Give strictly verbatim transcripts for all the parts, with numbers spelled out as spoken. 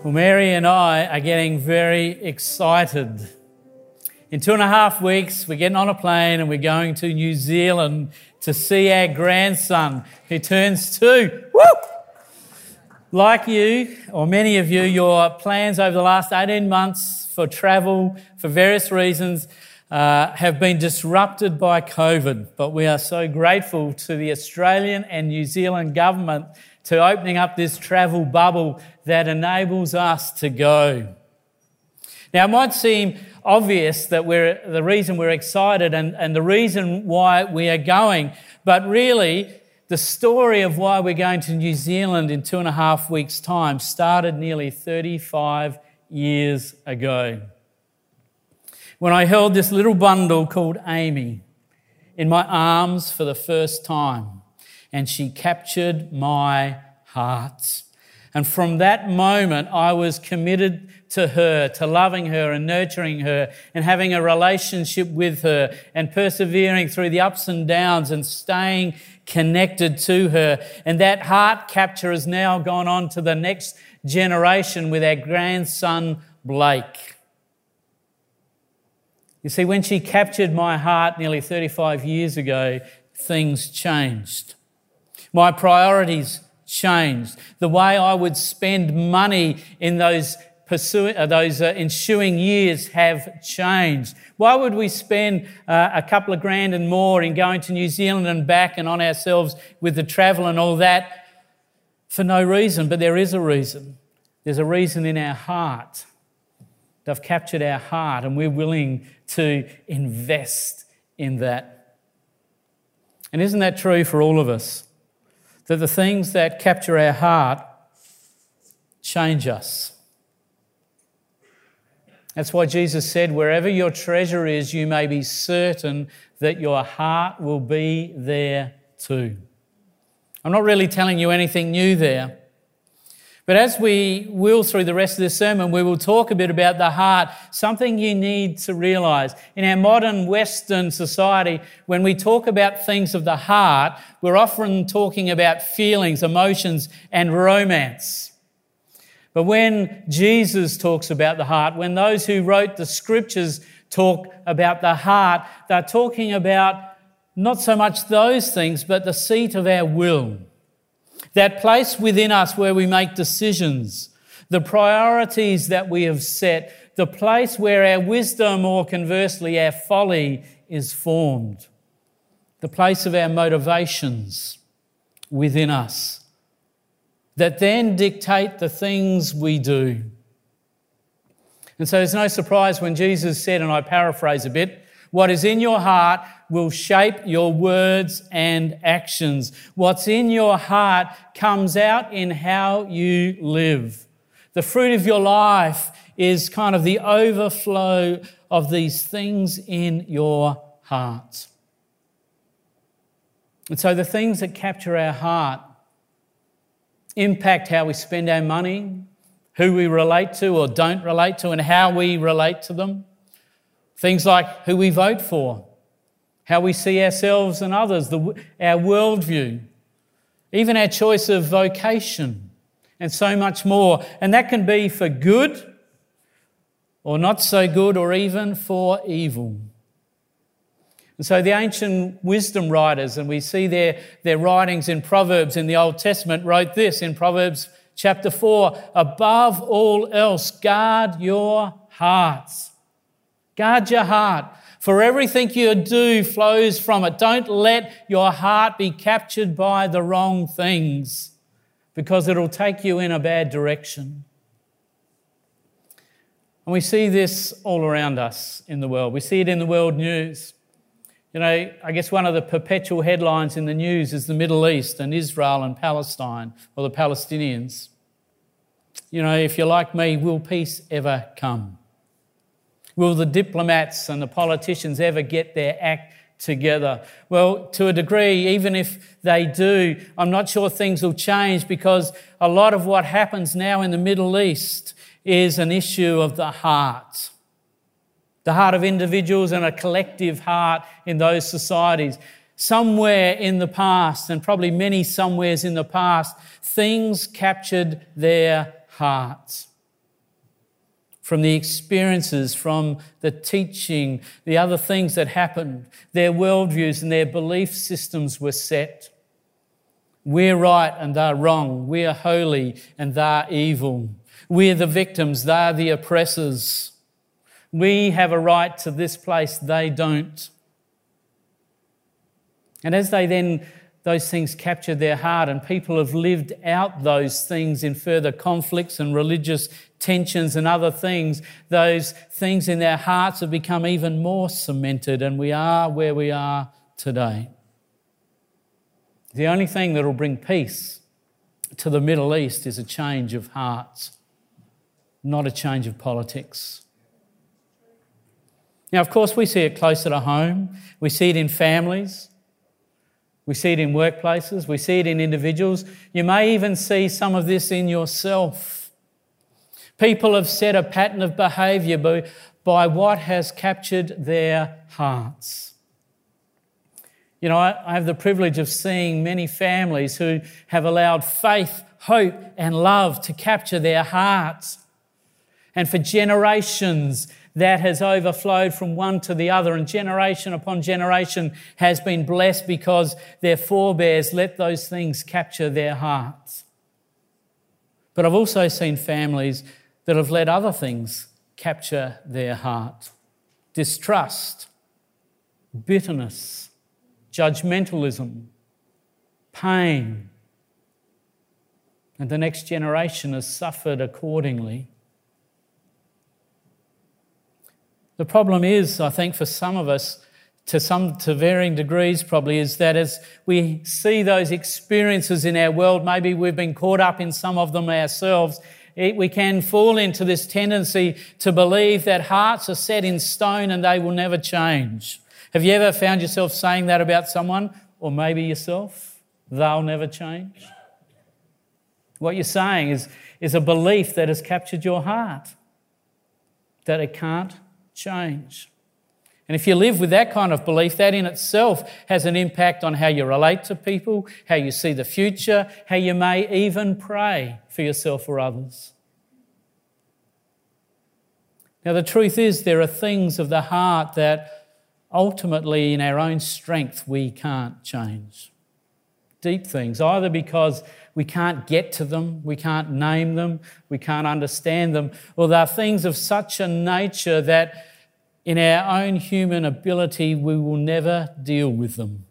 Well, Mary and I are getting very excited. In two and a half weeks, we're getting on a plane and we're going to New Zealand to see our grandson who turns two. Woo! Like you, or many of you, your plans over the last eighteen months for travel, for various reasons, uh, have been disrupted by COVID. But we are so grateful to the Australian and New Zealand government to opening up this travel bubble that enables us to go. Now, it might seem obvious that we're the reason we're excited and, and the reason why we are going, but really, the story of why we're going to New Zealand in two and a half weeks' time started nearly thirty-five years ago, when I held this little bundle called Amy in my arms for the first time, and she captured my heart. And from that moment, I was committed to her, to loving her and nurturing her and having a relationship with her and persevering through the ups and downs and staying connected to her. And that heart capture has now gone on to the next generation with our grandson, Blake. You see, when she captured my heart nearly thirty-five years ago, things changed. My priorities changed. The way I would spend money in those pursuing uh, those uh, ensuing years have changed. Why would we spend uh, a couple of grand and more in going to New Zealand and back and on ourselves with the travel and all that for no reason? But there is a reason. There's a reason in our heart. They've captured our heart and we're willing to invest in that. And isn't that true for all of us? That the things that capture our heart change us. That's why Jesus said, wherever your treasure is, you may be certain that your heart will be there too. I'm not really telling you anything new there. But as we will through the rest of this sermon, we will talk a bit about the heart, something you need to realise. In our modern Western society, when we talk about things of the heart, we're often talking about feelings, emotions, and romance. But when Jesus talks about the heart, when those who wrote the scriptures talk about the heart, they're talking about not so much those things, but the seat of our will. That place within us where we make decisions, the priorities that we have set, the place where our wisdom or conversely our folly is formed, the place of our motivations within us that then dictate the things we do. And so there's no surprise when Jesus said, and I paraphrase a bit, what is in your heart will shape your words and actions. What's in your heart comes out in how you live. The fruit of your life is kind of the overflow of these things in your heart. And so the things that capture our heart impact how we spend our money, who we relate to or don't relate to, and how we relate to them. Things like who we vote for, how we see ourselves and others, the, our worldview, even our choice of vocation, and so much more. And that can be for good or not so good or even for evil. And so the ancient wisdom writers, and we see their, their writings in Proverbs in the Old Testament, wrote this in Proverbs chapter four, above all else, guard your hearts. Guard your heart, for everything you do flows from it. Don't let your heart be captured by the wrong things, because it'll take you in a bad direction. And we see this all around us in the world. We see it in the world news. You know, I guess one of the perpetual headlines in the news is the Middle East and Israel and Palestine, or the Palestinians. You know, if you're like me, will peace ever come? Will the diplomats and the politicians ever get their act together? Well, to a degree, even if they do, I'm not sure things will change, because a lot of what happens now in the Middle East is an issue of the heart. The heart of individuals and a collective heart in those societies. Somewhere in the past, and probably many somewheres in the past, things captured their hearts. from the experiences, from the teaching, the other things that happened. Their worldviews and their belief systems were set. We're right and they're wrong. We're holy and they're evil. We're the victims, they're the oppressors. We have a right to this place, they don't. And as they then, those things captured their heart, and people have lived out those things in further conflicts and religious tensions and other things, those things in their hearts have become even more cemented, and we are where we are today. The only thing that will bring peace to the Middle East is a change of hearts, not a change of politics. Now, of course, we see it closer to home. We see it in families. We see it in workplaces. We see it in individuals. You may even see some of this in yourself. People have set a pattern of behaviour by, by what has captured their hearts. You know, I, I have the privilege of seeing many families who have allowed faith, hope and love to capture their hearts. And for generations, that has overflowed from one to the other, and generation upon generation has been blessed because their forebears let those things capture their hearts. But I've also seen families that have let other things capture their heart. Distrust, bitterness, judgmentalism, pain. And the next generation has suffered accordingly. The problem is, I think, for some of us, to some to varying degrees probably, is that as we see those experiences in our world, maybe we've been caught up in some of them ourselves, it, we can fall into this tendency to believe that hearts are set in stone and they will never change. Have you ever found yourself saying that about someone, or maybe yourself? They'll never change? What you're saying is, is a belief that has captured your heart, that it can't change. And if you live with that kind of belief, that in itself has an impact on how you relate to people, how you see the future, how you may even pray for yourself or others. Now, the truth is there are things of the heart that ultimately in our own strength we can't change. Deep things, either because we can't get to them, we can't name them, we can't understand them, or they're things of such a nature that in our own human ability we will never deal with them.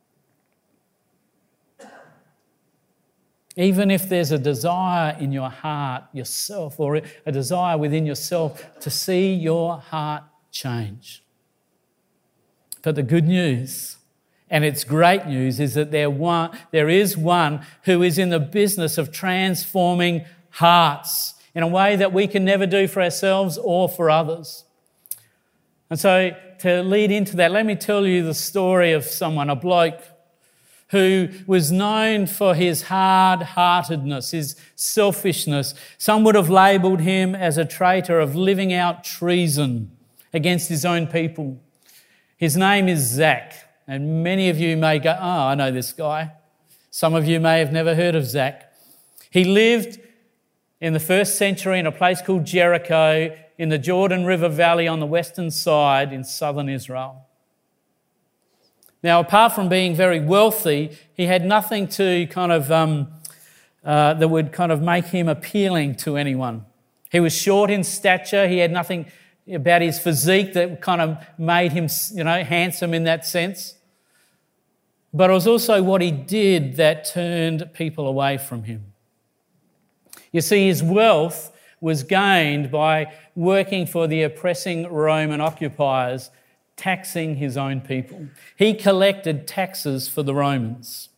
Even if there's a desire in your heart yourself, or a desire within yourself to see your heart change. But the good news, and it's great news, is that there, one, there is one who is in the business of transforming hearts in a way that we can never do for ourselves or for others. And so to lead into that, let me tell you the story of someone, a bloke who was known for his hard-heartedness, his selfishness. Some would have labelled him as a traitor of living out treason against his own people. His name is Zach. And many of you may go, oh, I know this guy. Some of you may have never heard of Zach. He lived in the first century in a place called Jericho in the Jordan River Valley on the western side in southern Israel. Now, apart from being very wealthy, he had nothing to kind of um, uh, that would kind of make him appealing to anyone. He was short in stature. He had nothing about his physique that kind of made him, you know, handsome in that sense. But it was also what he did that turned people away from him. You see, his wealth was gained by working for the oppressing Roman occupiers, taxing his own people. He collected taxes for the Romans.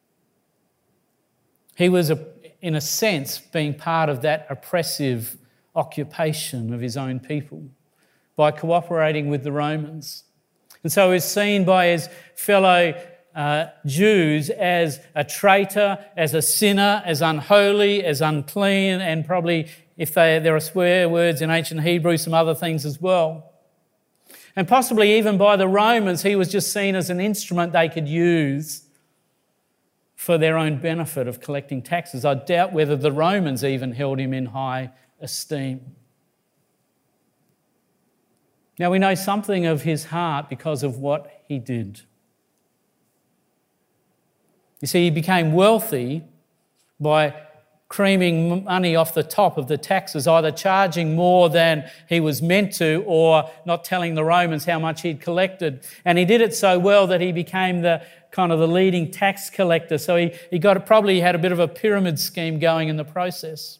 He was, in a sense, being part of that oppressive occupation of his own people by cooperating with the Romans. And so he was seen by his fellow uh, Jews as a traitor, as a sinner, as unholy, as unclean, and probably, if they, there are swear words in ancient Hebrew, some other things as well. And possibly even by the Romans, he was just seen as an instrument they could use for their own benefit of collecting taxes. I doubt whether the Romans even held him in high esteem. Now we know something of his heart because of what he did. You see, he became wealthy by creaming money off the top of the taxes, either charging more than he was meant to or not telling the Romans how much he'd collected. And he did it so well that he became the kind of the leading tax collector. So he, he got probably had a bit of a pyramid scheme going in the process.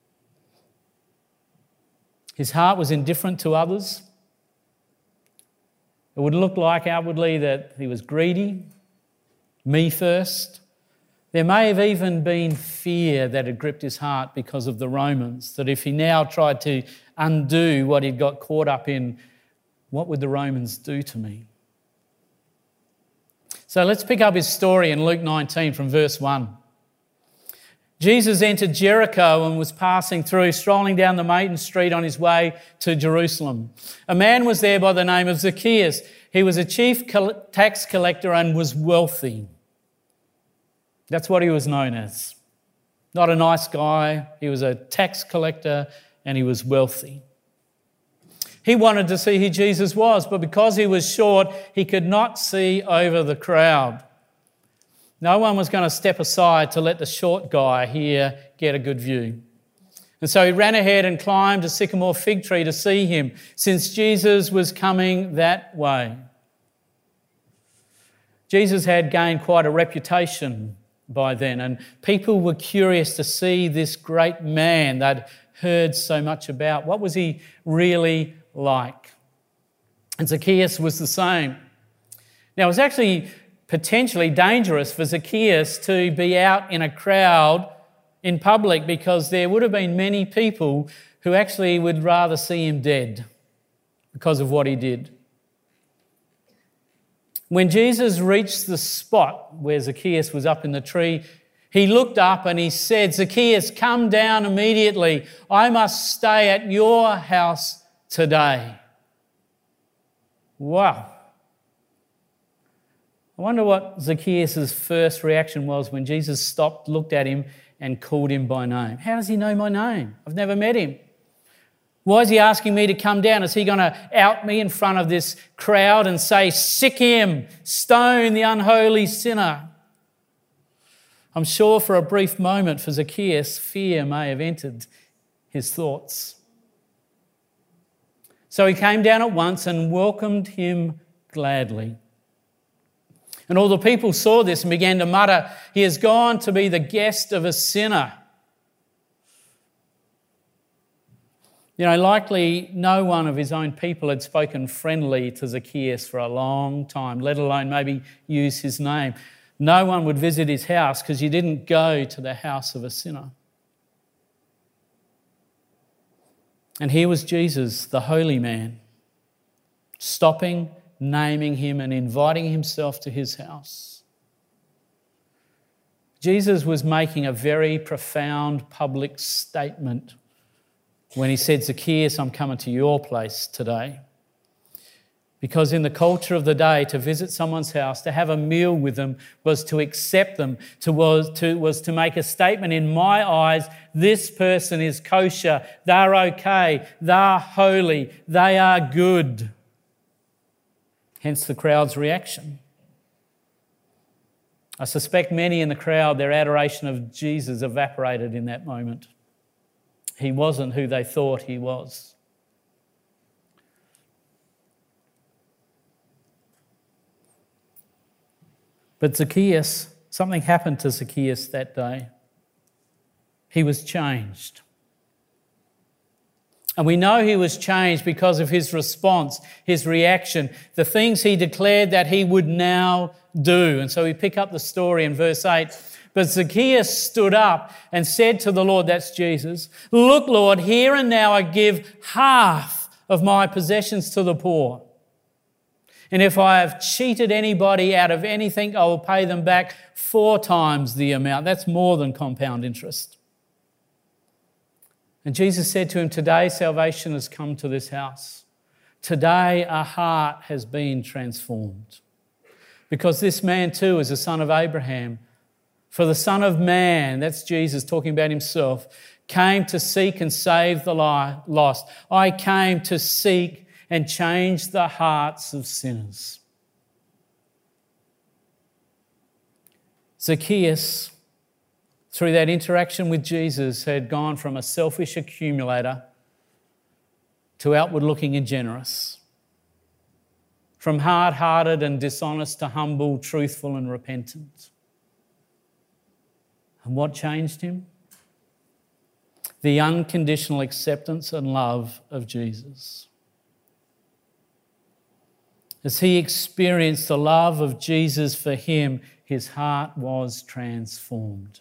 His heart was indifferent to others. It would look like outwardly that he was greedy, me first. There may have even been fear that had gripped his heart because of the Romans, that if he now tried to undo what he'd got caught up in, what would the Romans do to me? So let's pick up his story in Luke nineteen from verse one. Jesus entered Jericho and was passing through, strolling down the main street on his way to Jerusalem. A man was there by the name of Zacchaeus. He was a chief tax collector and was wealthy. That's what he was known as. Not a nice guy. He was a tax collector and he was wealthy. He wanted to see who Jesus was, but because he was short, he could not see over the crowd. No one was going to step aside to let the short guy here get a good view. And so he ran ahead and climbed a sycamore fig tree to see him, since Jesus was coming that way. Jesus had gained quite a reputation by then, and people were curious to see this great man they'd heard so much about. What was he really like? And Zacchaeus was the same. Now, it was actually potentially dangerous for Zacchaeus to be out in a crowd in public, because there would have been many people who actually would rather see him dead because of what he did. When Jesus reached the spot where Zacchaeus was up in the tree, he looked up and he said, "Zacchaeus, come down immediately. I must stay at your house today." Wow. I wonder what Zacchaeus' first reaction was when Jesus stopped, looked at him and called him by name. How does he know my name? I've never met him. Why is he asking me to come down? Is he going to out me in front of this crowd and say, "Sick him, stone the unholy sinner"? I'm sure for a brief moment for Zacchaeus, fear may have entered his thoughts. So he came down at once and welcomed him gladly. And all the people saw this and began to mutter, "He has gone to be the guest of a sinner." You know, likely no one of his own people had spoken friendly to Zacchaeus for a long time, let alone maybe use his name. No one would visit his house because you didn't go to the house of a sinner. And here was Jesus, the holy man, stopping, naming him and inviting himself to his house. Jesus was making a very profound public statement when he said, "Zacchaeus, I'm coming to your place today." Because in the culture of the day, to visit someone's house, to have a meal with them, was to accept them, to, was, to, was to make a statement, in my eyes, this person is kosher, they're okay, they're holy, they are good. Hence the crowd's reaction. I suspect many in the crowd, their adoration of Jesus evaporated in that moment. He wasn't who they thought he was. But Zacchaeus, something happened to Zacchaeus that day. He was changed. And we know he was changed because of his response, his reaction, the things he declared that he would now do. And so we pick up the story in verse eight. But Zacchaeus stood up and said to the Lord, that's Jesus, "Look, Lord, here and now I give half of my possessions to the poor. And if I have cheated anybody out of anything, I will pay them back four times the amount." That's more than compound interest. And Jesus said to him, "Today salvation has come to this house. Today a heart has been transformed. Because this man too is a son of Abraham. For the Son of Man," that's Jesus talking about himself, "came to seek and save the lost. I came to seek and change the hearts of sinners. Zacchaeus, through that interaction with Jesus, had gone from a selfish accumulator to outward-looking and generous, from hard-hearted and dishonest to humble, truthful and repentant. And what changed him? The unconditional acceptance and love of Jesus. As he experienced the love of Jesus for him, his heart was transformed.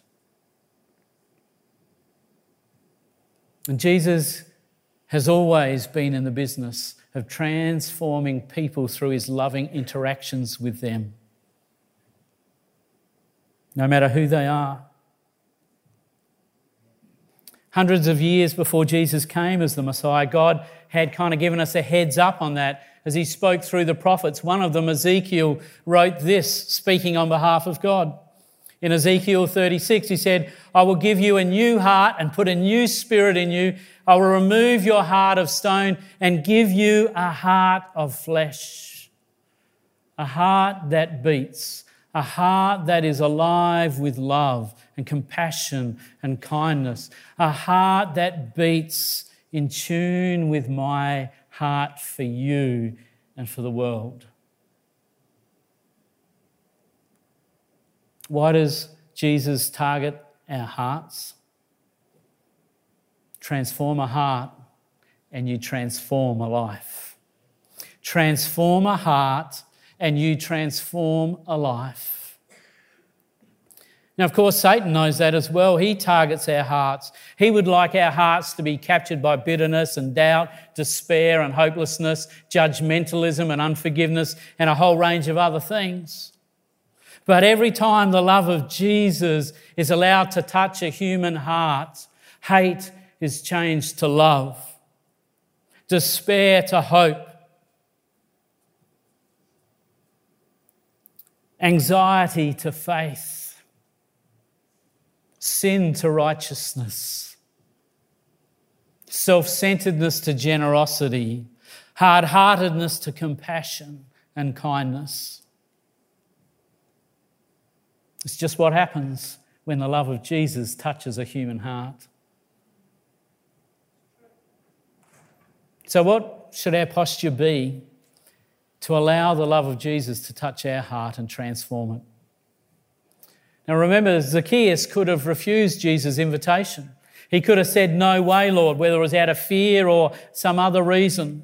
And Jesus has always been in the business of transforming people through his loving interactions with them, no matter who they are. Hundreds of years before Jesus came as the Messiah, God had kind of given us a heads up on that as he spoke through the prophets. One of them, Ezekiel, wrote this, speaking on behalf of God. In Ezekiel thirty-six, he said, I will give you a new heart and put a new spirit in you. I will remove your heart of stone and give you a heart of flesh. A heart that beats, a heart that is alive with love and compassion and kindness. A heart that beats in tune with my heart for you and for the world. Why does Jesus target our hearts? Transform a heart and you transform a life. Transform a heart and you transform a life. Now, of course, Satan knows that as well. He targets our hearts. He would like our hearts to be captured by bitterness and doubt, despair and hopelessness, judgmentalism and unforgiveness, and a whole range of other things. But every time the love of Jesus is allowed to touch a human heart, hate is changed to love, despair to hope, anxiety to faith, sin to righteousness, self-centeredness to generosity, hard-heartedness to compassion and kindness. It's just what happens when the love of Jesus touches a human heart. So what should our posture be to allow the love of Jesus to touch our heart and transform it? Now remember, Zacchaeus could have refused Jesus' invitation. He could have said, no way, Lord, whether it was out of fear or some other reason.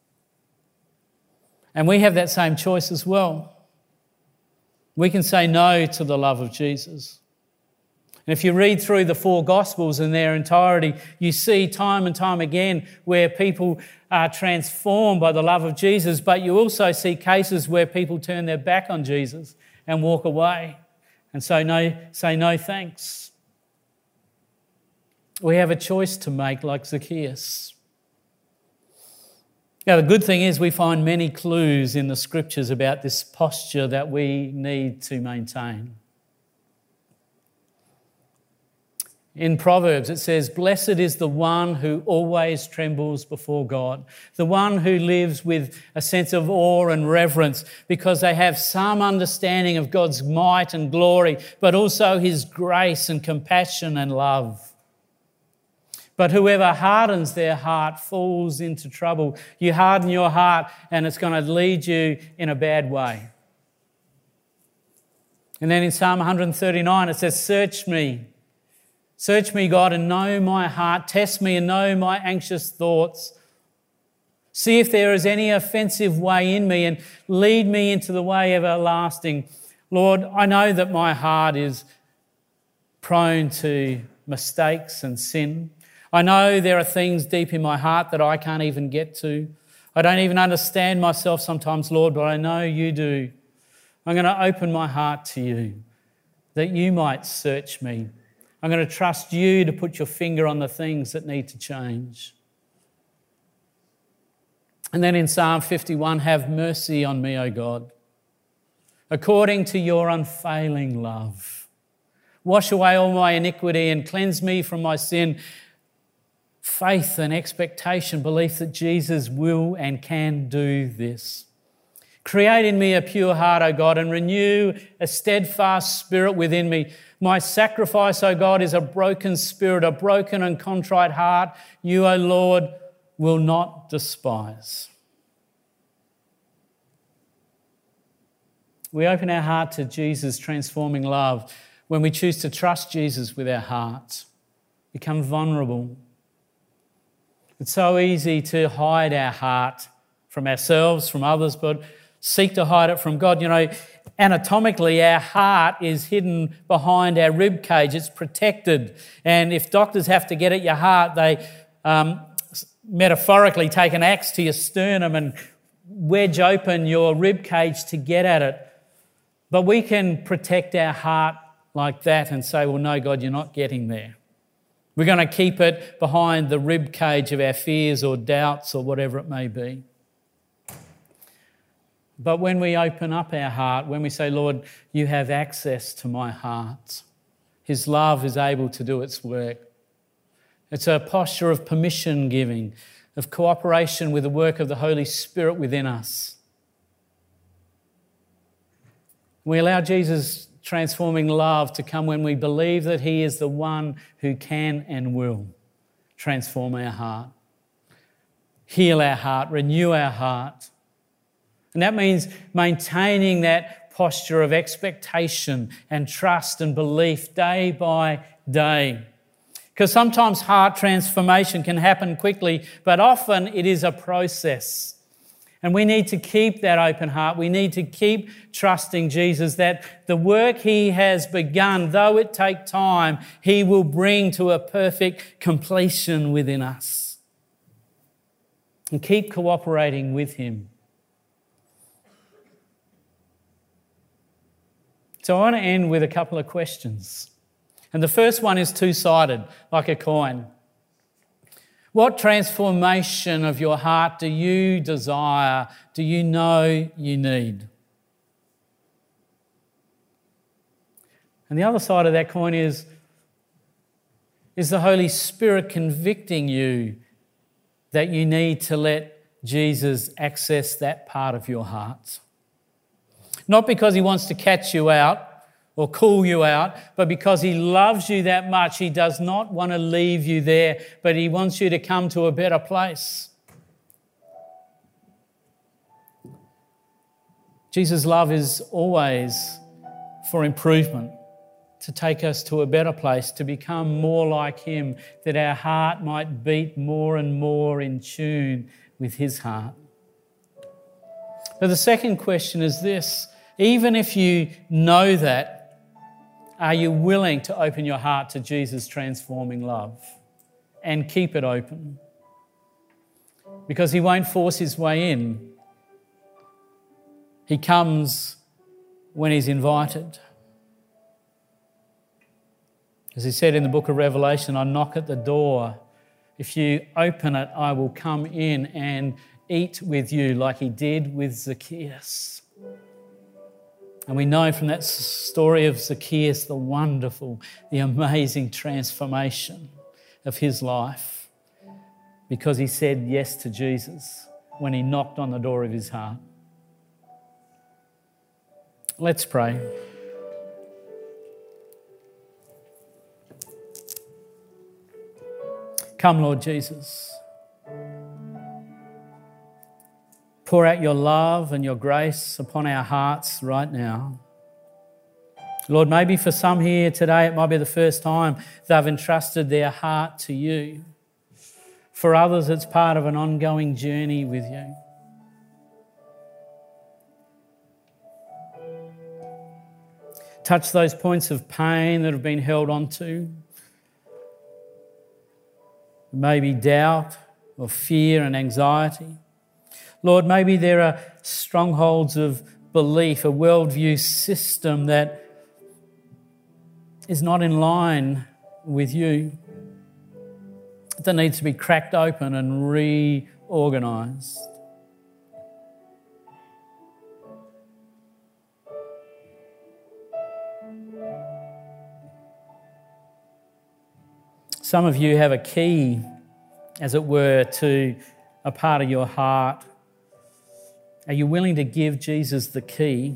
And we have that same choice as well. We can say no to the love of Jesus. And if you read through the four Gospels in their entirety, you see time and time again where people are transformed by the love of Jesus, but you also see cases where people turn their back on Jesus and walk away and say no, say no thanks. We have a choice to make like Zacchaeus. Now, the good thing is we find many clues in the Scriptures about this posture that we need to maintain. In Proverbs it says, blessed is the one who always trembles before God, the one who lives with a sense of awe and reverence because they have some understanding of God's might and glory, but also his grace and compassion and love. But whoever hardens their heart falls into trouble. You harden your heart and it's going to lead you in a bad way. And then in Psalm one thirty-nine it says, search me. Search me, God, and know my heart. Test me and know my anxious thoughts. See if there is any offensive way in me and lead me into the way everlasting. Lord, I know that my heart is prone to mistakes and sin. I know there are things deep in my heart that I can't even get to. I don't even understand myself sometimes, Lord, but I know you do. I'm going to open my heart to you that you might search me. I'm going to trust you to put your finger on the things that need to change. And then in Psalm fifty-one, have mercy on me, O God, according to your unfailing love. Wash away all my iniquity and cleanse me from my sin. faith and expectation, belief that Jesus will and can do this. Create in me a pure heart, O God, and renew a steadfast spirit within me. My sacrifice, O God, is a broken spirit, a broken and contrite heart. You, O Lord, will not despise. We open our heart to Jesus' transforming love when we choose to trust Jesus with our hearts, become vulnerable. It's so easy to hide our heart from ourselves, from others, but seek to hide it from God. You know, anatomically, our heart is hidden behind our rib cage. It's protected. And if doctors have to get at your heart, they um, metaphorically take an axe to your sternum and wedge open your rib cage to get at it. But we can protect our heart like that and say, well, no, God, you're not getting there. We're going to keep it behind the rib cage of our fears or doubts or whatever it may be. But when we open up our heart, when we say, Lord, you have access to my heart, his love is able to do its work. It's a posture of permission giving, of cooperation with the work of the Holy Spirit within us. We allow Jesus' transforming love to come when we believe that he is the one who can and will transform our heart, heal our heart, renew our heart. And that means maintaining that posture of expectation and trust and belief day by day. Because sometimes heart transformation can happen quickly, but often it is a process. And we need to keep that open heart. We need to keep trusting Jesus that the work he has begun, though it take time, he will bring to a perfect completion within us. And keep cooperating with him. So I want to end with a couple of questions. And the first one is two-sided, like a coin. What transformation of your heart do you desire, do you know you need? And the other side of that coin is, is the Holy Spirit convicting you that you need to let Jesus access that part of your heart? Not because he wants to catch you out or call you out, but because he loves you that much. He does not want to leave you there, but he wants you to come to a better place. Jesus' love is always for improvement, to take us to a better place, to become more like him, that our heart might beat more and more in tune with his heart. But the second question is this: even if you know that, are you willing to open your heart to Jesus' transforming love and keep it open? Because he won't force his way in. He comes when he's invited. As he said in the book of Revelation, I knock at the door. If you open it, I will come in and eat with you like he did with Zacchaeus. And we know from that story of Zacchaeus the wonderful, the amazing transformation of his life because he said yes to Jesus when he knocked on the door of his heart. Let's pray. Come, Lord Jesus. Pour out your love and your grace upon our hearts right now. Lord, maybe for some here today, it might be the first time they've entrusted their heart to you. For others, it's part of an ongoing journey with you. Touch those points of pain that have been held onto. Maybe doubt or fear and anxiety. Lord, maybe there are strongholds of belief, a worldview system that is not in line with you, that needs to be cracked open and reorganised. Some of you have a key as it were, to a part of your heart? Are you willing to give Jesus the key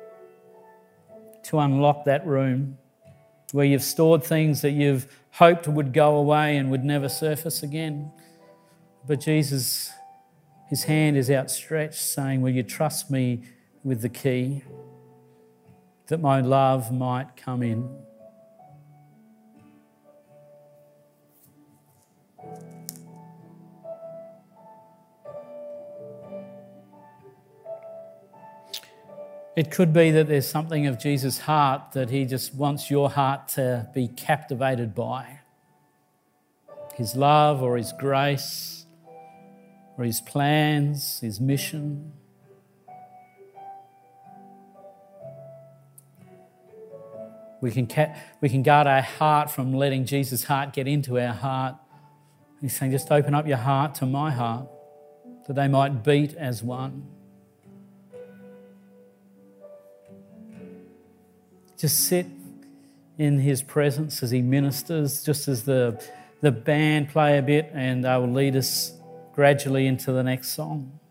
to unlock that room where you've stored things that you've hoped would go away and would never surface again? But Jesus, his hand is outstretched saying, will you trust me with the key that my love might come in? It could be that there's something of Jesus' heart that he just wants your heart to be captivated by. His love or his grace or his plans, his mission. We can, ca- we can guard our heart from letting Jesus' heart get into our heart. He's saying, just open up your heart to my heart, that they might beat as one. Just sit in his presence as he ministers, just as the, the band play a bit, and they will lead us gradually into the next song.